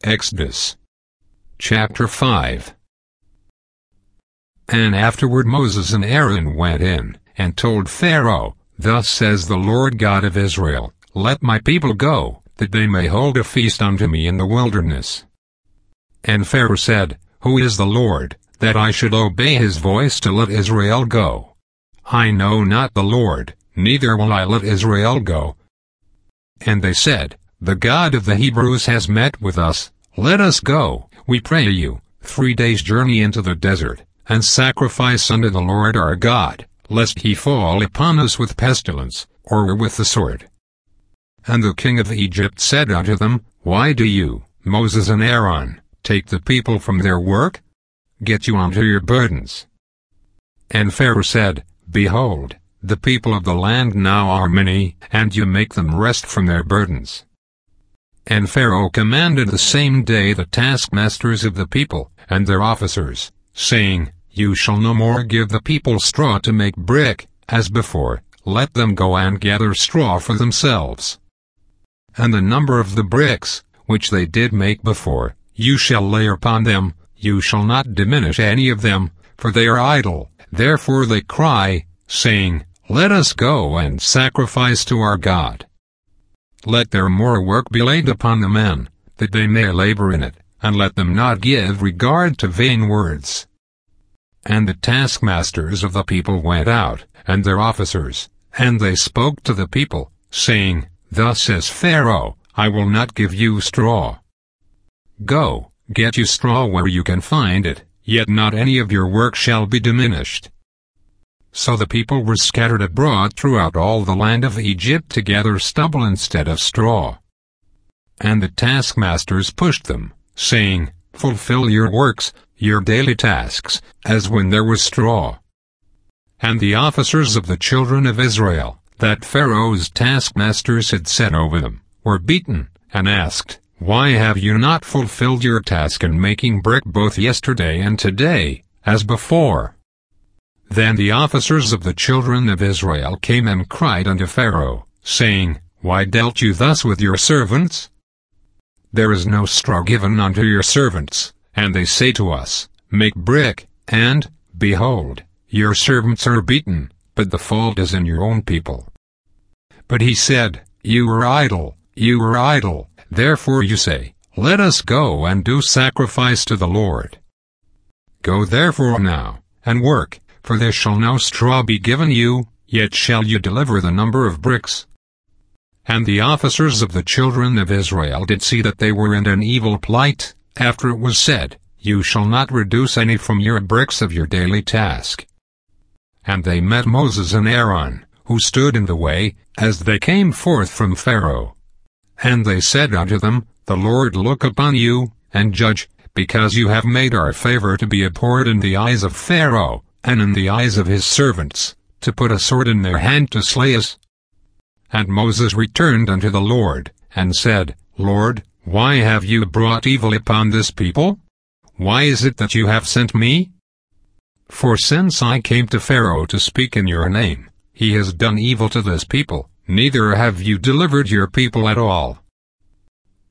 Exodus chapter 5. And afterward Moses and Aaron went in, and told Pharaoh, Thus says the Lord God of Israel, Let my people go, that they may hold a feast unto me in the wilderness. And Pharaoh said, Who is the Lord, that I should obey his voice to let Israel go? I know not the Lord, neither will I let Israel go. And they said, The God of the Hebrews has met with us. Let us go, we pray you, 3 days' journey into the desert, and sacrifice unto the Lord our God, lest he fall upon us with pestilence, or with the sword. And the king of Egypt said unto them, Why do you, Moses and Aaron, take the people from their work? Get you unto your burdens. And Pharaoh said, Behold, the people of the land now are many, and you make them rest from their burdens. And Pharaoh commanded the same day the taskmasters of the people, and their officers, saying, You shall no more give the people straw to make brick, as before, let them go and gather straw for themselves. And the number of the bricks, which they did make before, you shall lay upon them, you shall not diminish any of them, for they are idle. Therefore they cry, saying, Let us go and sacrifice to our God. Let their more work be laid upon the men, that they may labor in it, and let them not give regard to vain words. And the taskmasters of the people went out, and their officers, and they spoke to the people, saying, Thus says Pharaoh, I will not give you straw. Go, get you straw where you can find it, yet not any of your work shall be diminished. So the people were scattered abroad throughout all the land of Egypt to gather stubble instead of straw. And the taskmasters pushed them, saying, Fulfill your works, your daily tasks, as when there was straw. And the officers of the children of Israel, that Pharaoh's taskmasters had set over them, were beaten, and asked, Why have you not fulfilled your task in making brick both yesterday and today, as before? Then the officers of the children of Israel came and cried unto Pharaoh, saying, Why dealt you thus with your servants? There is no straw given unto your servants, and they say to us, Make brick, and, behold, your servants are beaten, but the fault is in your own people. But he said, You are idle, therefore you say, Let us go and do sacrifice to the Lord. Go therefore now, and work, for there shall no straw be given you, yet shall you deliver the number of bricks. And the officers of the children of Israel did see that they were in an evil plight, after it was said, You shall not reduce any from your bricks of your daily task. And they met Moses and Aaron, who stood in the way, as they came forth from Pharaoh. And they said unto them, The Lord look upon you, and judge, because you have made our favor to be abhorred in the eyes of Pharaoh, and in the eyes of his servants, to put a sword in their hand to slay us. And Moses returned unto the Lord, and said, Lord, why have you brought evil upon this people? Why is it that you have sent me? For since I came to Pharaoh to speak in your name, he has done evil to this people, neither have you delivered your people at all.